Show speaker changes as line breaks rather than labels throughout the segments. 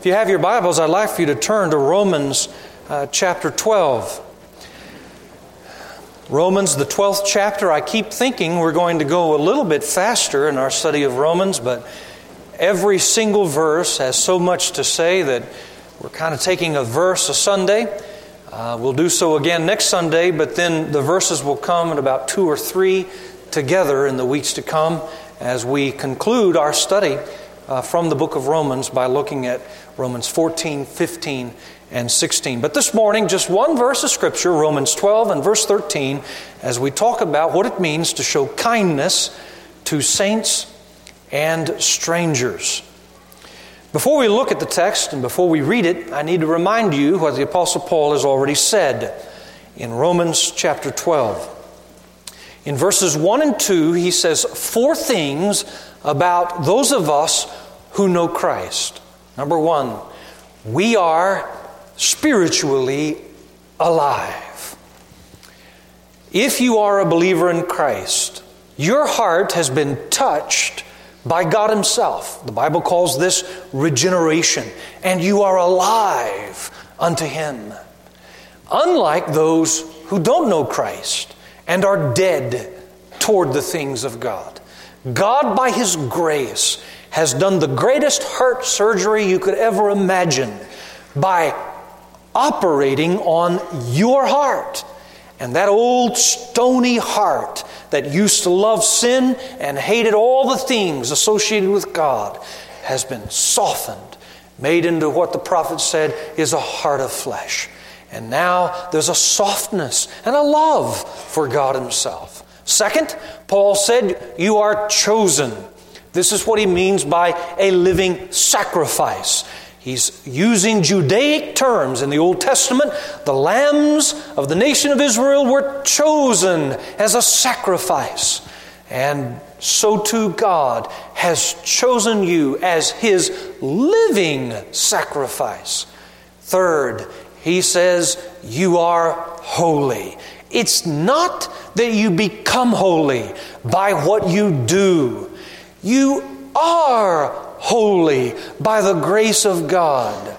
If you have your Bibles, I'd like for you to turn to Romans chapter 12. Romans, the 12th chapter. I keep thinking we're going to go a little bit faster in our study of Romans, but every single verse has so much to say that we're kind of taking a verse a Sunday. We'll do so again next Sunday, but then the verses will come in about 2 or 3 together in the weeks to come as we conclude our study from the book of Romans by looking at Romans 14, 15, and 16. But this morning, just one verse of Scripture, Romans 12 and verse 13, as we talk about what it means to show kindness to saints and strangers. Before we look at the text and before we read it, I need to remind you what the Apostle Paul has already said in Romans chapter 12. In verses 1 and 2, he says 4 things about those of us who know Christ. Number 1, we are spiritually alive. If you are a believer in Christ, your heart has been touched by God Himself. The Bible calls this regeneration, and you are alive unto Him. Unlike those who don't know Christ and are dead toward the things of God. God, by His grace, has done the greatest heart surgery you could ever imagine by operating on your heart. And that old stony heart that used to love sin and hated all the things associated with God has been softened, made into what the prophet said is a heart of flesh. And now there's a softness and a love for God Himself. Second, Paul said, you are chosen. This is what he means by a living sacrifice. He's using Judaic terms. In the Old Testament, the lambs of the nation of Israel were chosen as a sacrifice. And so too God has chosen you as His living sacrifice. Third, he says, you are holy. It's not that you become holy by what you do. You are holy by the grace of God.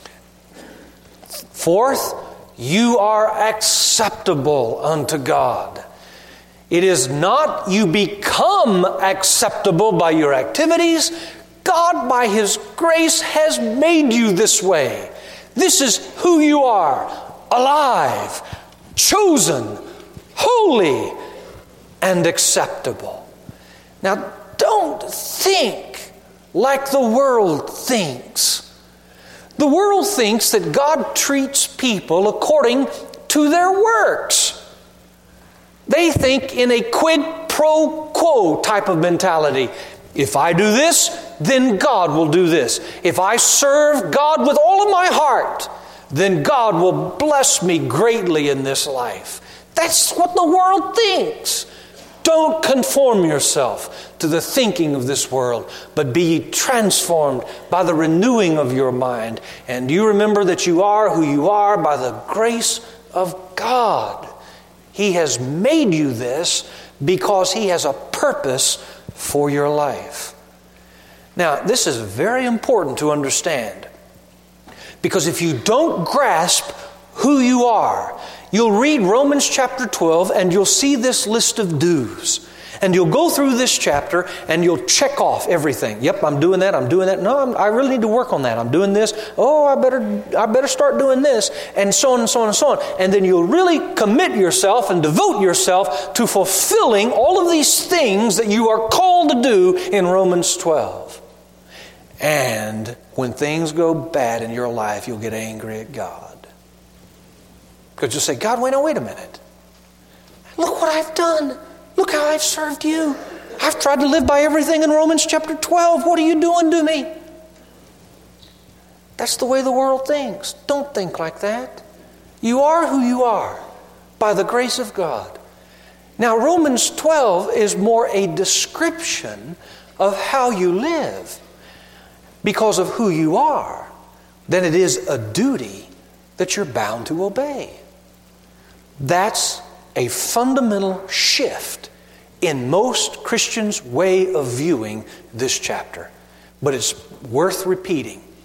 Fourth, you are acceptable unto God. It is not you become acceptable by your activities. God, by His grace, has made you this way. This is who you are, alive, chosen, holy, and acceptable. Now, don't think like the world thinks. The world thinks that God treats people according to their works. They think in a quid pro quo type of mentality. If I do this, then God will do this. If I serve God with all of my heart, then God will bless me greatly in this life. That's what the world thinks. Don't conform yourself to the thinking of this world, but be ye transformed by the renewing of your mind. And you remember that you are who you are by the grace of God. He has made you this because He has a purpose for your life. Now, this is very important to understand, because if you don't grasp who you are, you'll read Romans chapter 12 and you'll see this list of do's. And you'll go through this chapter and you'll check off everything. Yep, I'm doing that, I'm doing that. No, I really need to work on that. I'm doing this. Oh, I better start doing this. And so on and so on and so on. And then you'll really commit yourself and devote yourself to fulfilling all of these things that you are called to do in Romans 12. And when things go bad in your life, you'll get angry at God. Because you'll say, God, wait a minute. Look what I've done. Look how I've served you. I've tried to live by everything in Romans chapter 12. What are you doing to me? That's the way the world thinks. Don't think like that. You are who you are by the grace of God. Now, Romans 12 is more a description of how you live because of who you are than it is a duty that you're bound to obey. That's a fundamental shift in most Christians' way of viewing this chapter. But it's worth repeating.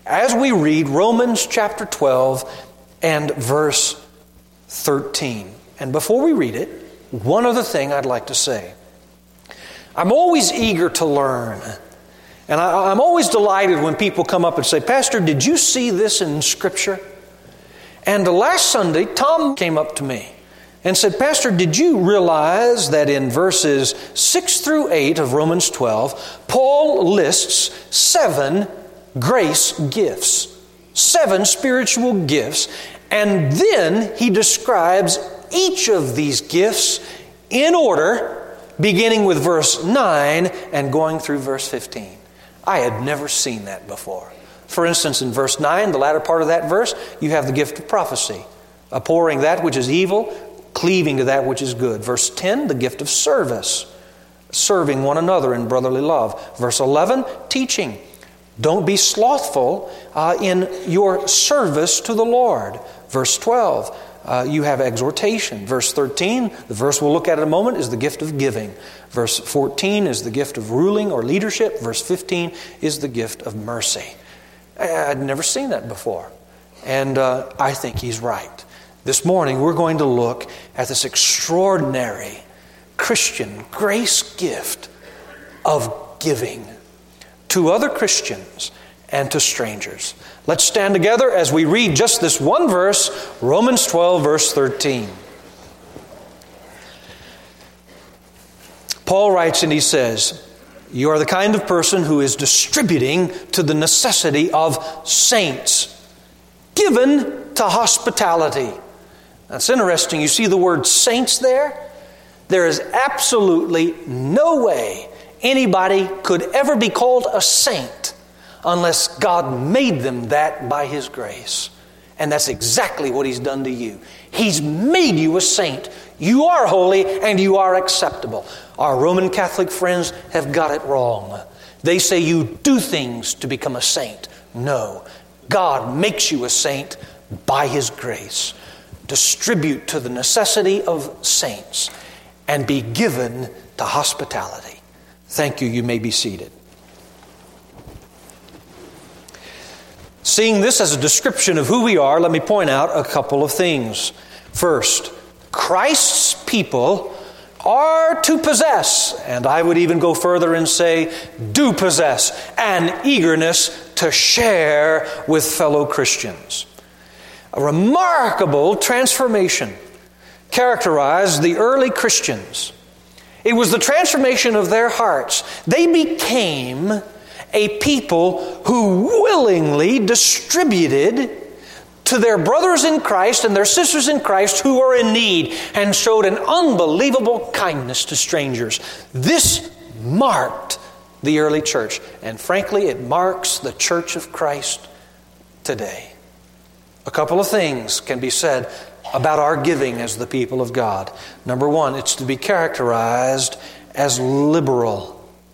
as we read Romans chapter 12 and verse 13. And before we read it, one other thing I'd like to say. I'm always eager to learn. And I'm always delighted when people come up and say, Pastor, did you see this in Scripture? And last Sunday, Tom came up to me and said, Pastor, did you realize that in verses 6 through 8 of Romans 12, Paul lists 7 grace gifts, 7 spiritual gifts, and then he describes each of these gifts in order, beginning with verse 9 and going through verse 15. I had never seen that before. For instance, in verse 9, the latter part of that verse, you have the gift of prophecy, abhorring that which is evil, cleaving to that which is good. Verse 10, the gift of service, serving one another in brotherly love. Verse 11, teaching. Don't be slothful in your service to the Lord. Verse 12, you have exhortation. Verse 13, the verse we'll look at in a moment, is the gift of giving. Verse 14 is the gift of ruling or leadership. Verse 15 is the gift of mercy. I'd never seen that before. And I think he's right. This morning we're going to look at this extraordinary Christian grace gift of giving to other Christians and to strangers. Let's stand together as we read just this one verse, Romans 12, verse 13. Paul writes and he says, you are the kind of person who is distributing to the necessity of saints, given to hospitality. That's interesting. You see the word saints there? There is absolutely no way anybody could ever be called a saint unless God made them that by His grace. And that's exactly what He's done to you. He's made you a saint. You are holy and you are acceptable. Our Roman Catholic friends have got it wrong. They say you do things to become a saint. No, God makes you a saint by His grace. Distribute to the necessity of saints and be given to hospitality. Thank you. You may be seated. Seeing this as a description of who we are, let me point out a couple of things. First, Christ's people are to possess, and I would even go further and say, do possess, an eagerness to share with fellow Christians. A remarkable transformation characterized the early Christians. It was the transformation of their hearts. They became a people who willingly distributed to their brothers in Christ and their sisters in Christ who are in need, and showed an unbelievable kindness to strangers. This marked the early church, and frankly, it marks the Church of Christ today. A couple of things can be said about our giving as the people of God. Number one, it's to be characterized as liberal.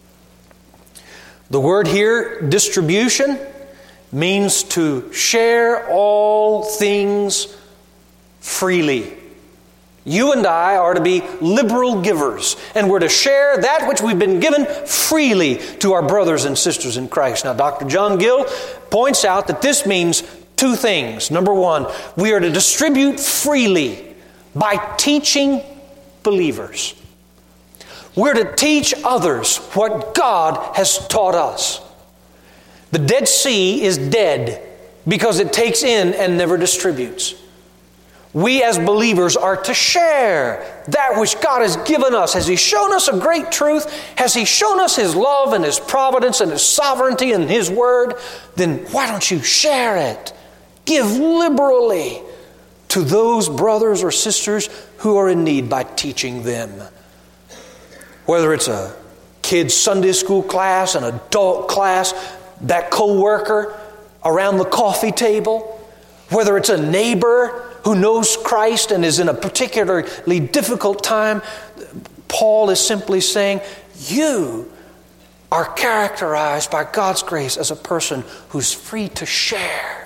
The word here, distribution, means to share all things freely. You and I are to be liberal givers, and we're to share that which we've been given freely to our brothers and sisters in Christ. Now, Dr. John Gill points out that this means two things. Number one, we are to distribute freely by teaching believers. We're to teach others what God has taught us. The Dead Sea is dead because it takes in and never distributes. We as believers are to share that which God has given us. Has He shown us a great truth? Has He shown us His love and His providence and His sovereignty and His word? Then why don't you share it? Give liberally to those brothers or sisters who are in need by teaching them. Whether it's a kid's Sunday school class, an adult class, that co-worker around the coffee table, whether it's a neighbor who knows Christ and is in a particularly difficult time, Paul is simply saying, you are characterized by God's grace as a person who's free to share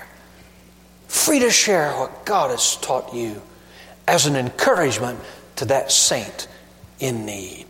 what God has taught you as an encouragement to that saint in need.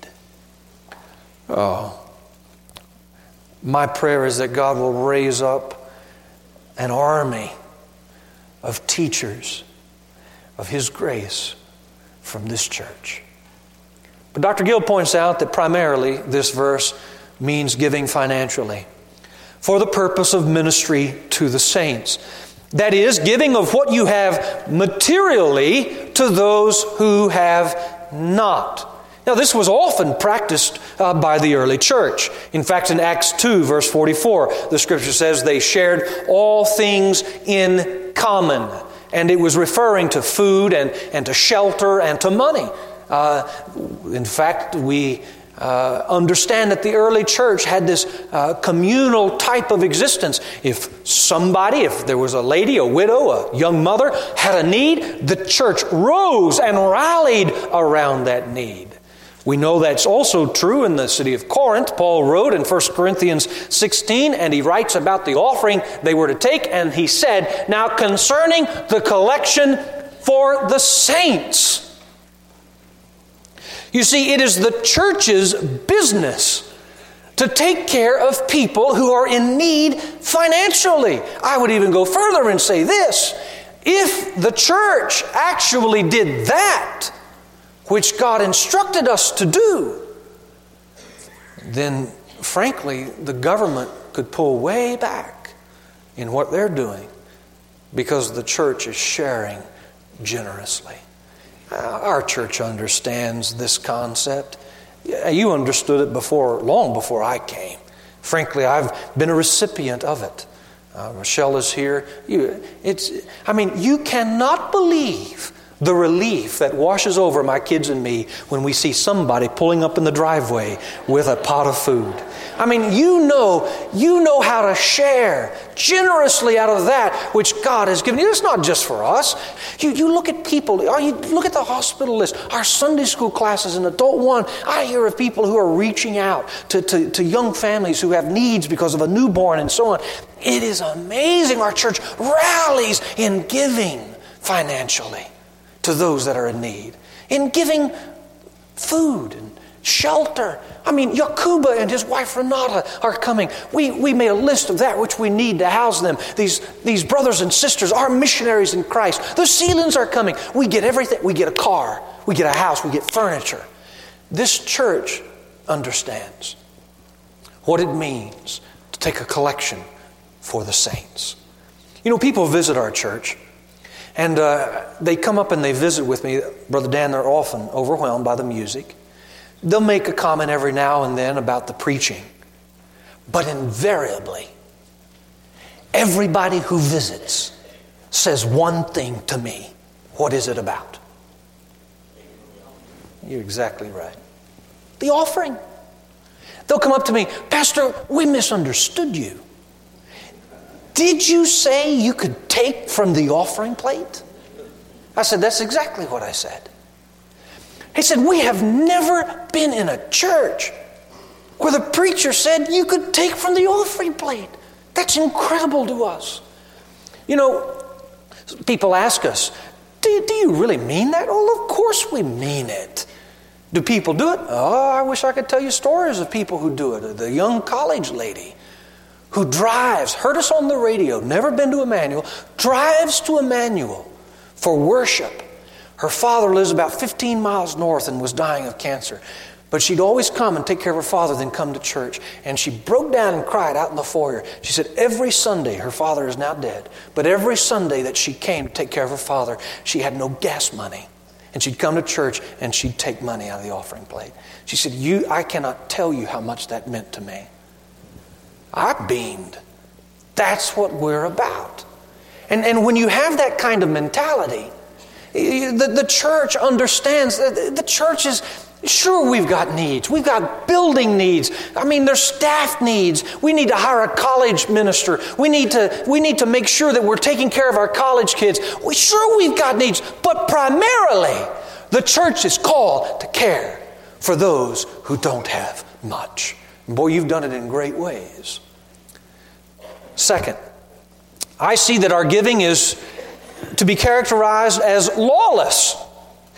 Oh, my prayer is that God will raise up an army of teachers of His grace from this church. But Dr. Gill points out that primarily this verse means giving financially for the purpose of ministry to the saints. That is, giving of what you have materially to those who have not. Now, this was often practiced by the early church. In fact, in Acts 2, verse 44, the Scripture says they shared all things in common. And it was referring to food and to shelter and to money. In fact, we understand that the early church had this communal type of existence. If there was a lady, a widow, a young mother, had a need, the church rose and rallied around that need. We know that's also true in the city of Corinth. Paul wrote in 1 Corinthians 16, and he writes about the offering they were to take, and he said, "Now concerning the collection for the saints." You see, it is the church's business to take care of people who are in need financially. I would even go further and say this: if the church actually did that which God instructed us to do, then frankly, the government could pull way back in what they're doing because the church is sharing generously. Our church understands this concept. You understood it long before I came. Frankly, I've been a recipient of it. Rochelle is here. You cannot believe the relief that washes over my kids and me when we see somebody pulling up in the driveway with a pot of food. I mean, you know how to share generously out of that which God has given you. It's not just for us. You look at people, you look at the hospital list, our Sunday school classes in Adult 1. I hear of people who are reaching out to young families who have needs because of a newborn and so on. It is amazing. Our church rallies in giving financially to those that are in need, in giving food and shelter. I mean, Yakuba and his wife Renata are coming. We made a list of that which we need to house them. These brothers and sisters are missionaries in Christ. The Sealands are coming. We get everything. We get a car. We get a house. We get furniture. This church understands what it means to take a collection for the saints. You know, people visit our church, and they come up and they visit with me. Brother Dan, they're often overwhelmed by the music. They'll make a comment every now and then about the preaching. But invariably, everybody who visits says one thing to me. What is it about? You're exactly right. The offering. They'll come up to me, "Pastor, we misunderstood you. Did you say you could take from the offering plate?" I said, "That's exactly what I said." He said, "We have never been in a church where the preacher said you could take from the offering plate. That's incredible to us." You know, people ask us, do you really mean that? Oh, of course we mean it. Do people do it? Oh, I wish I could tell you stories of people who do it. The young college lady who drives, heard us on the radio, never been to Emmanuel, drives to Emmanuel for worship. Her father lives about 15 miles north and was dying of cancer. But she'd always come and take care of her father, then come to church. And she broke down and cried out in the foyer. She said every Sunday, her father is now dead, but every Sunday that she came to take care of her father, she had no gas money. And she'd come to church and she'd take money out of the offering plate. She said, I cannot tell you how much that meant to me. I beamed. That's what we're about. And when you have that kind of mentality, the church understands. The church is, sure, we've got needs. We've got building needs. I mean, there's staff needs. We need to hire a college minister. We need to make sure that we're taking care of our college kids. We've got needs. But primarily, the church is called to care for those who don't have much. And boy, you've done it in great ways. Second, I see that our giving is to be characterized as lawless.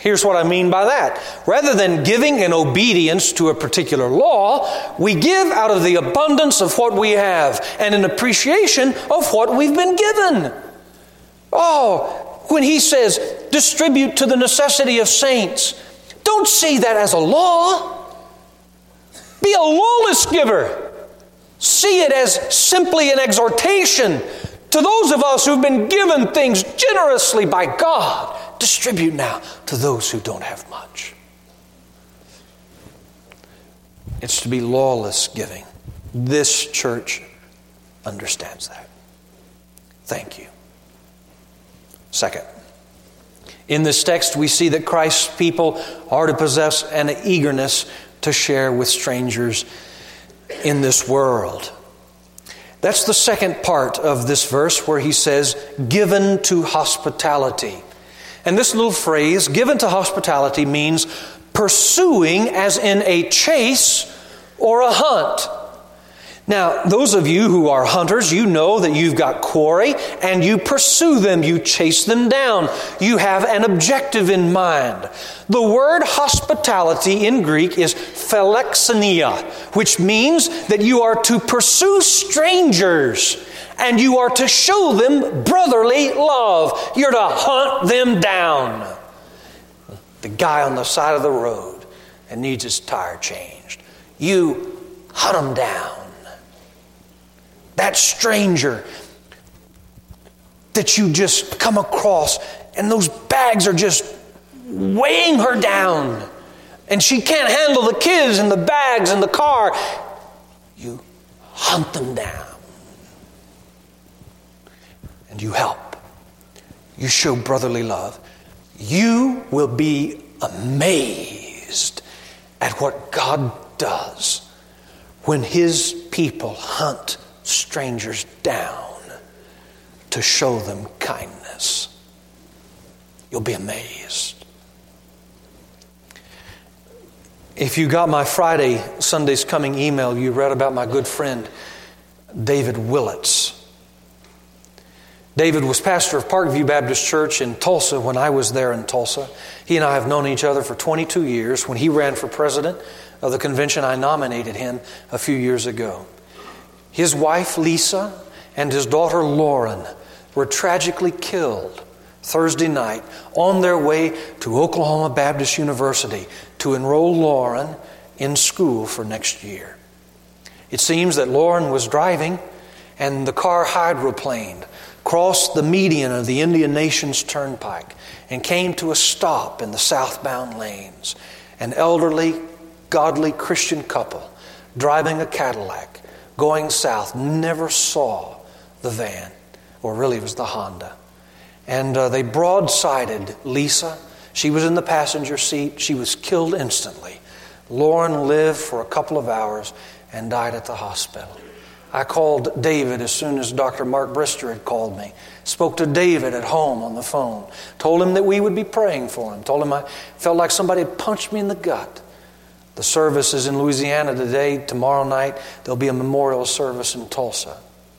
Here's what I mean by that. Rather than giving in obedience to a particular law, we give out of the abundance of what we have and in appreciation of what we've been given. Oh, when he says, distribute to the necessity of saints, don't see that as a law. Be a lawless giver. See it as simply an exhortation to those of us who've been given things generously by God. Distribute now to those who don't have much. It's to be lawless giving. This church understands that. Thank you. Second, in this text we see that Christ's people are to possess an eagerness to share with strangers in this world. That's the second part of this verse where he says, given to hospitality. And this little phrase, given to hospitality, means pursuing as in a chase or a hunt. Now, those of you who are hunters, you know that you've got quarry and you pursue them, you chase them down. You have an objective in mind. The word hospitality in Greek is philoxenia, which means that you are to pursue strangers and you are to show them brotherly love. You're to hunt them down. The guy on the side of the road and needs his tire changed. You hunt him down. That stranger that you just come across and those bags are just weighing her down and she can't handle the kids and the bags and the car. You hunt them down. And you help. You show brotherly love. You will be amazed at what God does when His people hunt strangers down to show them kindness. You'll be amazed. If you got my Friday, Sunday's Coming email, you read about my good friend David Willits. David was pastor of Parkview Baptist Church in Tulsa when I was there in Tulsa. He and I have known each other for 22 years. When he ran for president of the convention, I nominated him a few years ago. His wife, Lisa, and his daughter, Lauren, were tragically killed Thursday night on their way to Oklahoma Baptist University to enroll Lauren in school for next year. It seems that Lauren was driving and the car hydroplaned, crossed the median of the Indian Nations Turnpike, and came to a stop in the southbound lanes. An elderly, godly Christian couple driving a Cadillac going south never saw the van, or really it was the Honda. And they broadsided Lisa. She was in the passenger seat. She was killed instantly. Lauren lived for a couple of hours and died at the hospital. I called David as soon as Dr. Mark Brister had called me. Spoke to David at home on the phone. Told him that we would be praying for him. Told him I felt like somebody had punched me in the gut. The service is in Louisiana today. Tomorrow night there'll be a memorial service in Tulsa.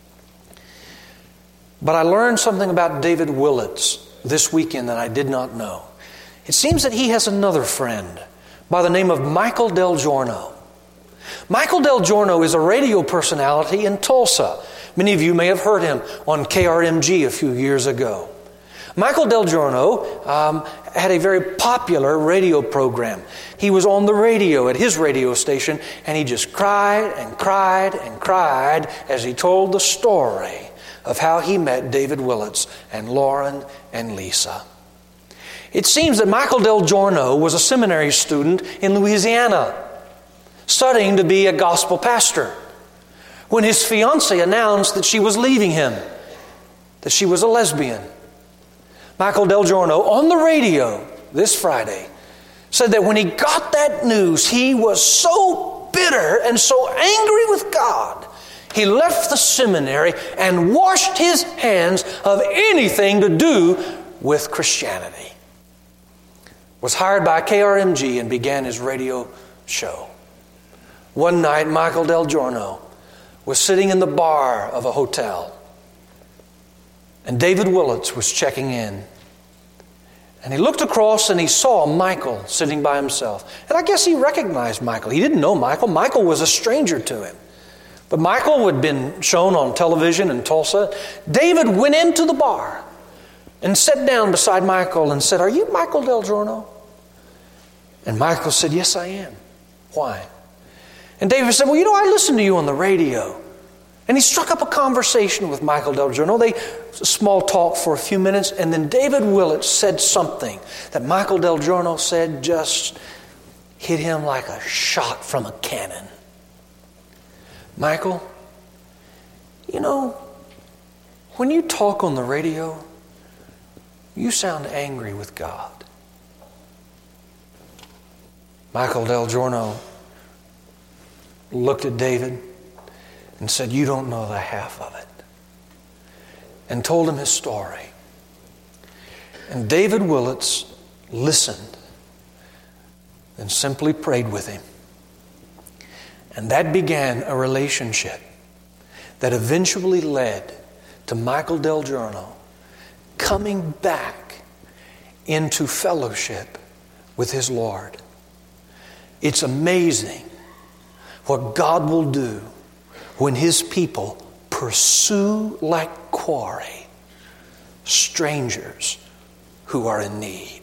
But I learned something about David Willits this weekend that I did not know. It seems that he has another friend by the name of Michael Del Giorno. Michael Del Giorno is a radio personality in Tulsa. Many of you may have heard him on KRMG a few years ago. Michael Del Giorno had a very popular radio program. He was on the radio at his radio station, and he just cried and cried and cried as he told the story of how he met David Willits and Lauren and Lisa. It seems that Michael Del Giorno was a seminary student in Louisiana, studying to be a gospel pastor, when his fiancée announced that she was leaving him, that she was a lesbian. Michael Del Giorno, on the radio this Friday, said that when he got that news, he was so bitter and so angry with God, he left the seminary and washed his hands of anything to do with Christianity. Was hired by KRMG and began his radio show. One night, Michael Del Giorno was sitting in the bar of a hotel, and David Willits was checking in. And he looked across and he saw Michael sitting by himself. And I guess he recognized Michael. He didn't know Michael. Michael was a stranger to him. But Michael had been shown on television in Tulsa. David went into the bar and sat down beside Michael and said, "Are you Michael Del Giorno?" And Michael said, "Yes, I am." "Why?" And David said, "Well, I listened to you on the radio." And he struck up a conversation with Michael Del Giorno. They small talk for a few minutes, and then David Willett said something that Michael Del Giorno said just hit him like a shot from a cannon. "Michael, when you talk on the radio, you sound angry with God." Michael Del Giorno looked at David and said, "You don't know the half of it," and told him his story. And David Willits listened and simply prayed with him. And that began a relationship that eventually led to Michael Del Giorno coming back into fellowship with his Lord. It's amazing what God will do when His people pursue like quarry strangers who are in need.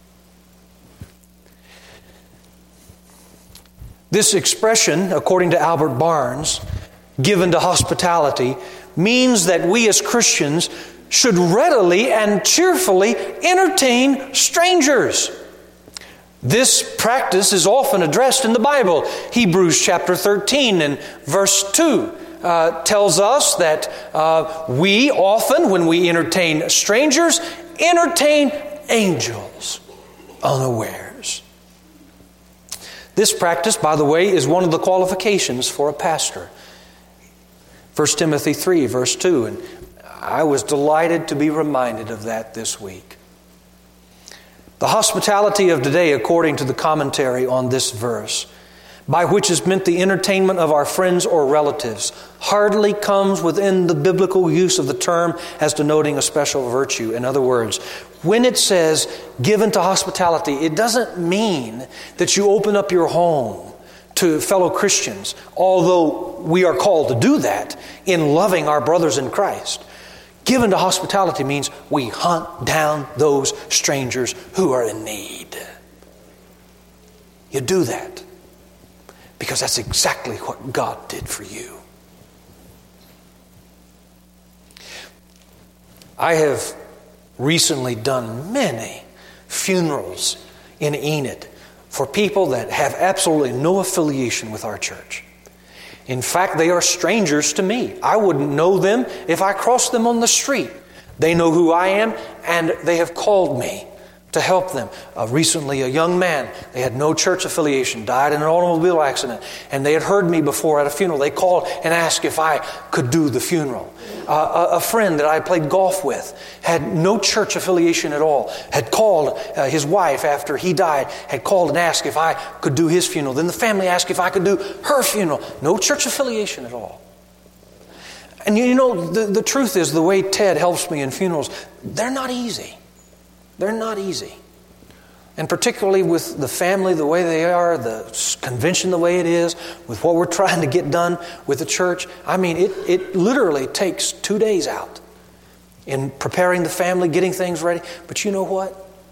This expression, according to Albert Barnes, given to hospitality, means that we as Christians should readily and cheerfully entertain strangers. This practice is often addressed in the Bible. Hebrews chapter 13 and verse 2 tells us that we often, when we entertain strangers, entertain angels unawares. This practice, by the way, is one of the qualifications for a pastor. 1 Timothy 3 verse 2, and I was delighted to be reminded of that this week. The hospitality of today, according to the commentary on this verse, by which is meant the entertainment of our friends or relatives, hardly comes within the biblical use of the term as denoting a special virtue. In other words, when it says given to hospitality, it doesn't mean that you open up your home to fellow Christians, although we are called to do that in loving our brothers in Christ. Given to hospitality means we hunt down those strangers who are in need. You do that because that's exactly what God did for you. I have recently done many funerals in Enid for people that have absolutely no affiliation with our church. In fact, they are strangers to me. I wouldn't know them if I crossed them on the street. They know who I am, and they have called me to help them. Recently, a young man, they had no church affiliation, died in an automobile accident, and they had heard me before at a funeral. They called and asked if I could do the funeral. A friend that I played golf with had no church affiliation at all, had called his wife after he died, had called and asked if I could do his funeral. Then the family asked if I could do her funeral. No church affiliation at all. And the truth is, the way Ted helps me in funerals, they're not easy. They're not easy. And particularly with the family the way they are, the convention the way it is, with what we're trying to get done with the church. I mean, it literally takes 2 days out in preparing the family, getting things ready. But you know what?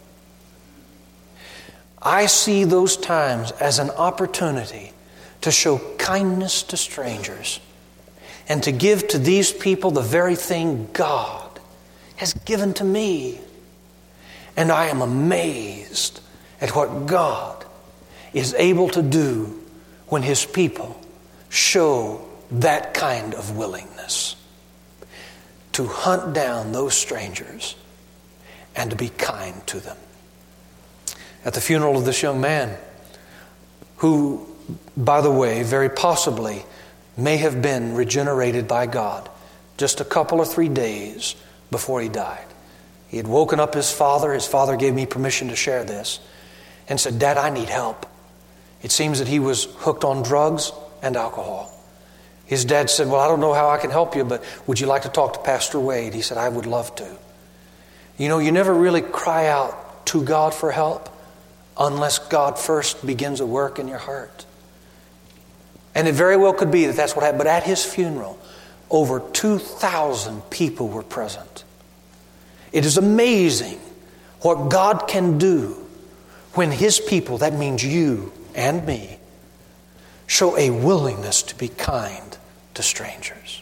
I see those times as an opportunity to show kindness to strangers and to give to these people the very thing God has given to me. And I am amazed at what God is able to do when His people show that kind of willingness to hunt down those strangers and to be kind to them. At the funeral of this young man, who, by the way, very possibly may have been regenerated by God just a couple or 3 days before he died. He had woken up his father. His father gave me permission to share this and said, "Dad, I need help." It seems that he was hooked on drugs and alcohol. His dad said, "Well, I don't know how I can help you, but would you like to talk to Pastor Wade?" He said, "I would love to." You never really cry out to God for help unless God first begins a work in your heart. And it very well could be that that's what happened. But at his funeral, over 2,000 people were present. It is amazing what God can do when his people, that means you and me, show a willingness to be kind to strangers.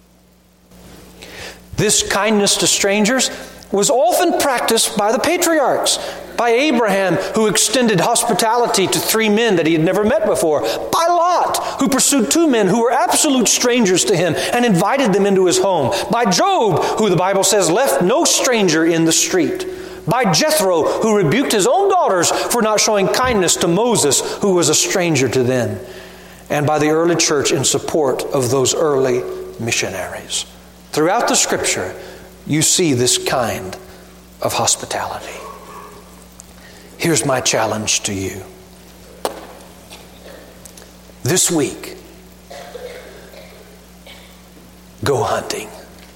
This kindness to strangers was often practiced by the patriarchs, by Abraham, who extended hospitality to 3 men that he had never met before, by Lot, who pursued 2 men who were absolute strangers to him and invited them into his home, by Job, who the Bible says left no stranger in the street, by Jethro, who rebuked his own daughters for not showing kindness to Moses, who was a stranger to them, and by the early church in support of those early missionaries. Throughout the Scripture, you see this kind of hospitality. Here's my challenge to you. This week, go hunting.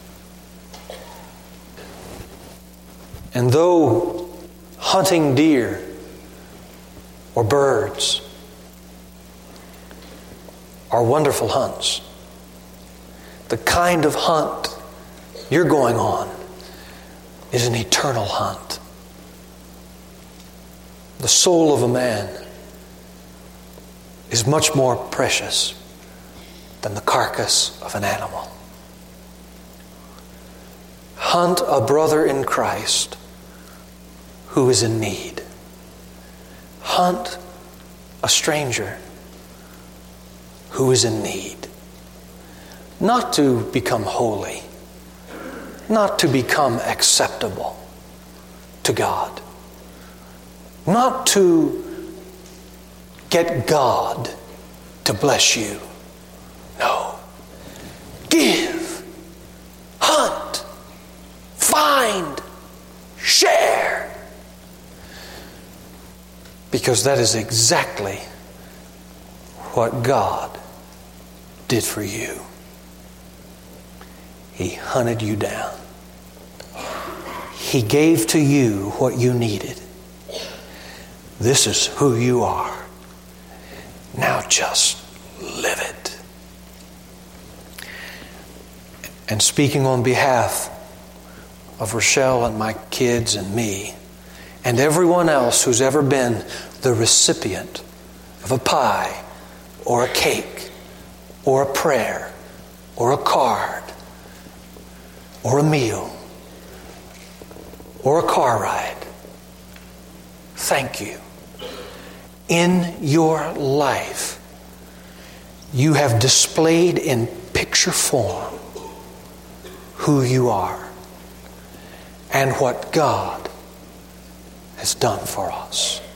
And though hunting deer or birds are wonderful hunts, the kind of hunt you're going on is an eternal hunt. The soul of a man is much more precious than the carcass of an animal. Hunt a brother in Christ who is in need. Hunt a stranger who is in need. Not to become holy, not to become acceptable to God, not to get God to bless you. No. Give, hunt, find, share. Because that is exactly what God did for you. He hunted you down. He gave to you what you needed. This is who you are. Now just live it. And speaking on behalf of Rochelle and my kids and me, and everyone else who's ever been the recipient of a pie or a cake or a prayer or a card or a meal or a car ride, thank you. In your life, you have displayed in picture form who you are and what God has done for us.